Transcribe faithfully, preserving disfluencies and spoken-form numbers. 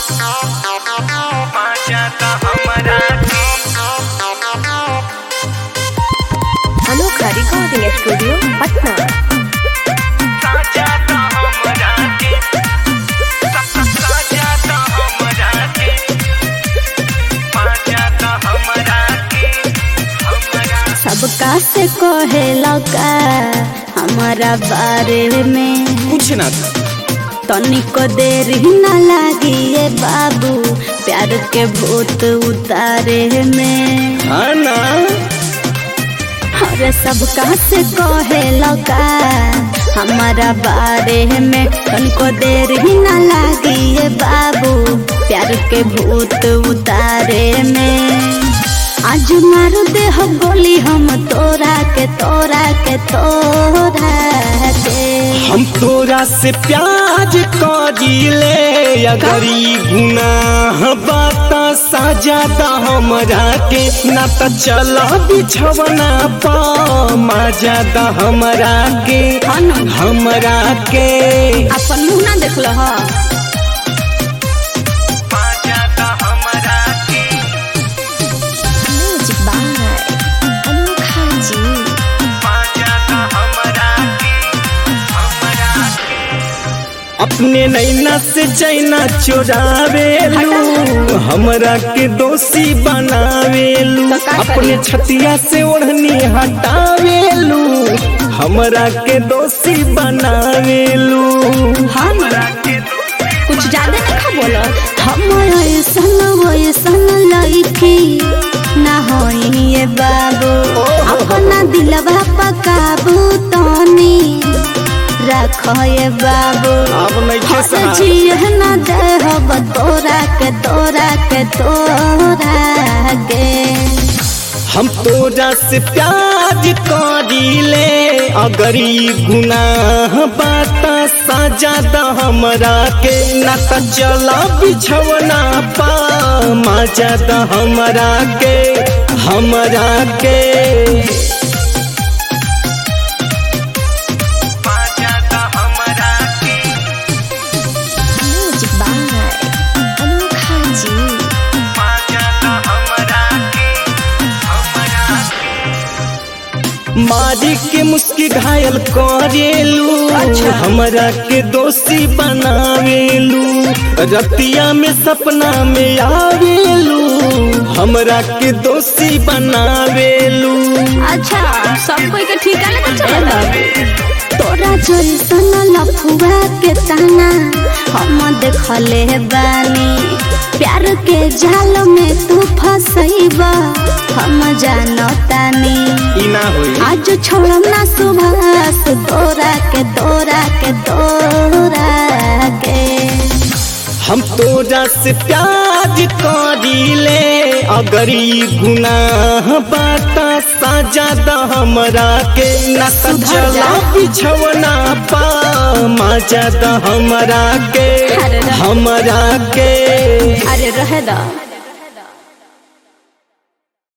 अनोखा recording studio Patna. सबका से कहेला का हमारा बारे में कुछ ना तनिको देर ही ना लागी ये बाबू प्यार के भूत उतारे में। हाँ ना अरे सबका से कहेला का हमारा बारे में तनिको देर ही ना लागी ये बाबू प्यार के भूत उतारे में। आज मार दे हो गोली हम तोरा के तोरा के तोरा के। हम तोरा से प्यार करीले अगर ई गुनाह बाता साजा दा हमरा के ना त चला बिछवना पा मजा दा हमरा के हमरा के। अपन मुंह ना देख लो हा अपने नैना से चैना चुरावेलू हमरा के दोषी बनावेलू। अपने छतिया से ओढ़नी हटावेलू हमरा के दोषी बनावेलू। हमरा कुछ ज्यादा नहीं बोलो हम ऐसन वैसन लड़की ना होई ये बाबू अपना दिलवा पकाबू तनी रखो ये बाबू जिए ना दे हो तोरा के तोरा के तोरा के। हम तोरा से प्यार करीले अगर ई गुनाह बाता साजा दा हमरा के ना त चला बिछवना पा मजा दा हमरा के हमरा के। मारी के मुस्की घायल करेलू अच्छा। हमरा के दोषी बनावेलू रतिया में सपना में आवेलू हमरा के दोषी बनावेलू। अच्छा सब कोई के ठीका लेके चलेला तोरा जैसन लफुआ के ताना हम देखले बानी प्यार के जाल में तू फसैबा हम जानतानी आज छोड़म ना सुभाष तोरा के तोरा के तोरा के। हम तोरा से प्यार करीले अगर ई गुनाह बाता साजा दा हमरा के ना त चला बिछवना पा मजा दा हमरा के हमरा के। अरे रहे दा